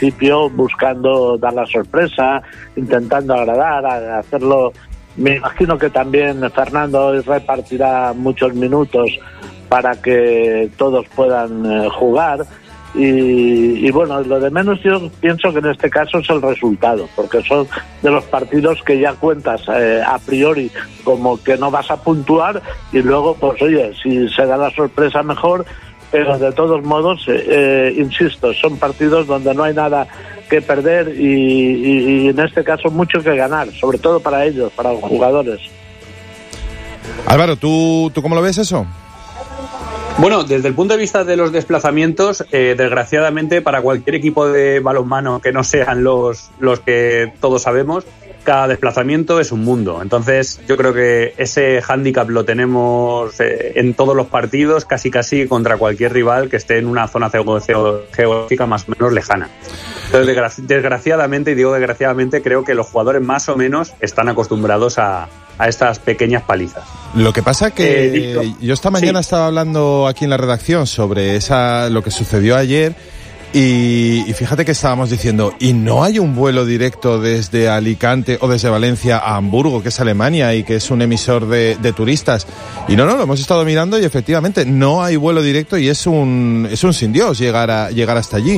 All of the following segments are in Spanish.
principio buscando dar la sorpresa, intentando agradar, hacerlo. Me imagino que también Fernando hoy repartirá muchos minutos para que todos puedan jugar. Y bueno, lo de menos yo pienso que en este caso es el resultado, porque son de los partidos que ya cuentas a priori como que no vas a puntuar, y luego pues oye, si se da la sorpresa mejor, pero de todos modos insisto, son partidos donde no hay nada que perder y en este caso mucho que ganar, sobre todo para ellos, para los jugadores. Álvaro, ¿tú cómo lo ves eso? Bueno, desde el punto de vista de los desplazamientos, desgraciadamente para cualquier equipo de balonmano que no sean los que todos sabemos, cada desplazamiento es un mundo. Entonces yo creo que ese hándicap lo tenemos en todos los partidos, casi contra cualquier rival que esté en una zona geográfica más o menos lejana. Entonces, desgraciadamente, y digo desgraciadamente, creo que los jugadores más o menos están acostumbrados a estas pequeñas palizas. Lo que pasa que yo esta mañana estaba hablando aquí en la redacción sobre lo que sucedió ayer y fíjate que estábamos diciendo, ¿y no hay un vuelo directo desde Alicante o desde Valencia a Hamburgo, que es Alemania y que es un emisor de turistas? Y no, lo hemos estado mirando y efectivamente no hay vuelo directo y es un sin Dios llegar hasta allí.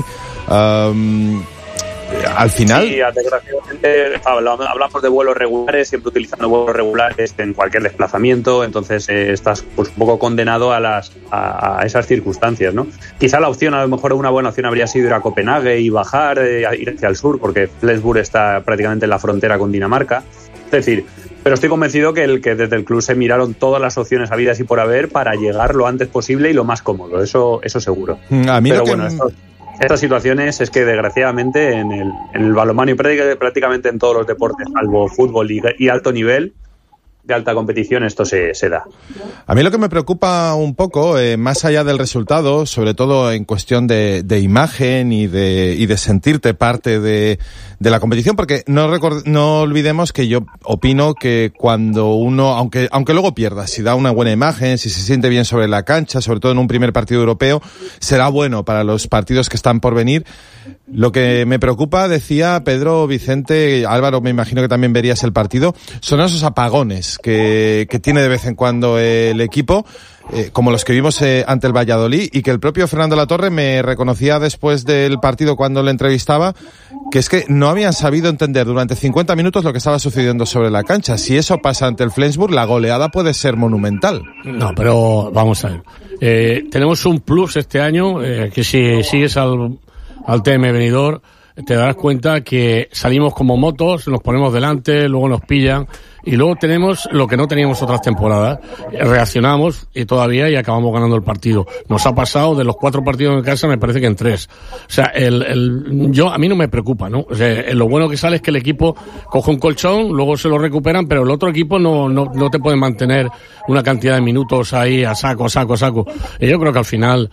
Al final... Sí, desgraciadamente hablamos de vuelos regulares, siempre utilizando vuelos regulares en cualquier desplazamiento, entonces estás pues un poco condenado a esas circunstancias, ¿no? Quizá la opción, a lo mejor una buena opción habría sido ir a Copenhague y bajar, ir hacia el sur, porque Flensburg está prácticamente en la frontera con Dinamarca. Es decir, pero estoy convencido que desde el club se miraron todas las opciones habidas y por haber para llegar lo antes posible y lo más cómodo, eso seguro. A mí pero bueno, estas situaciones es que desgraciadamente en el balonmano y prácticamente en todos los deportes, salvo fútbol y alto nivel, de alta competición, esto se da. A mí lo que me preocupa un poco, más allá del resultado, sobre todo en cuestión de imagen y de sentirte parte de la competición, porque no olvidemos que yo opino que cuando uno, aunque luego pierda, si da una buena imagen, si se siente bien sobre la cancha, sobre todo en un primer partido europeo, será bueno para los partidos que están por venir. Lo que me preocupa, decía Pedro, Vicente, Álvaro, me imagino que también verías el partido, son esos apagones que tiene de vez en cuando el equipo, como los que vimos ante el Valladolid, y que el propio Fernando Latorre me reconocía después del partido cuando le entrevistaba, que es que no habían sabido entender durante 50 minutos lo que estaba sucediendo sobre la cancha. Si eso pasa ante el Flensburg, la goleada puede ser monumental. No, pero vamos a ver. Tenemos un plus este año, que si sigues al TM Benidorm, te darás cuenta que salimos como motos, nos ponemos delante, luego nos pillan, y luego tenemos lo que no teníamos otras temporadas. Reaccionamos y acabamos ganando el partido. Nos ha pasado de los 4 partidos en casa, me parece que en 3. O sea, a mí no me preocupa, ¿no? O sea, lo bueno que sale es que el equipo coge un colchón, luego se lo recuperan, pero el otro equipo no te puede mantener una cantidad de minutos ahí a saco. Y yo creo que al final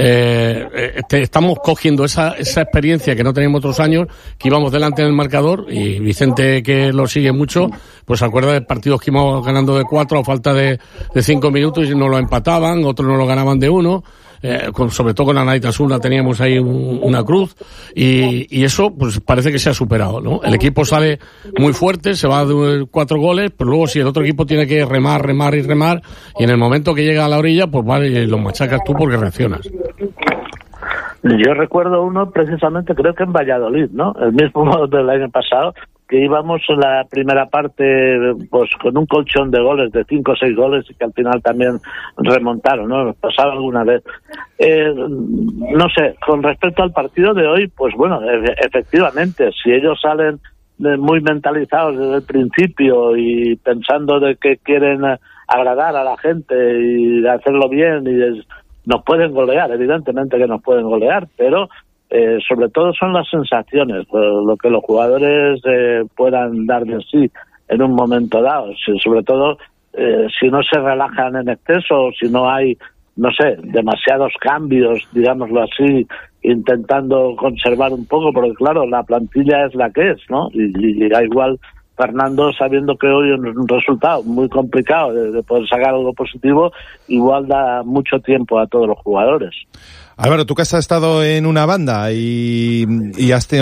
estamos cogiendo esa experiencia que no teníamos otros años, que íbamos delante en el marcador, y Vicente, que lo sigue mucho, pues se acuerda de partidos que íbamos ganando de 4 a falta de 5 minutos y nos lo empataban, otros nos lo ganaban de 1. Sobre todo con Anaitasuna teníamos ahí una cruz, y eso pues parece que se ha superado, ¿no? El equipo sale muy fuerte, se va de 4 goles, pero luego si el otro equipo tiene que remar, y en el momento que llega a la orilla, pues vale, lo machacas tú porque reaccionas. Yo recuerdo uno precisamente, creo que en Valladolid, ¿no? El mismo del año pasado, que íbamos en la primera parte pues con un colchón de goles, de 5 o 6 goles, y que al final también remontaron, ¿no? Nos pasaba alguna vez. No sé, con respecto al partido de hoy, pues bueno, efectivamente, si ellos salen muy mentalizados desde el principio y pensando de que quieren agradar a la gente y hacerlo bien, nos pueden golear, evidentemente que nos pueden golear, pero sobre todo son las sensaciones, lo que los jugadores puedan dar de sí en un momento dado, sobre todo si no se relajan en exceso, o si no hay, no sé, demasiados cambios, digámoslo así, intentando conservar un poco, porque claro, la plantilla es la que es, ¿no? Y da igual Fernando, sabiendo que hoy es un resultado muy complicado de poder sacar algo positivo, igual da mucho tiempo a todos los jugadores. Álvaro, tú que has estado en una banda y has tenido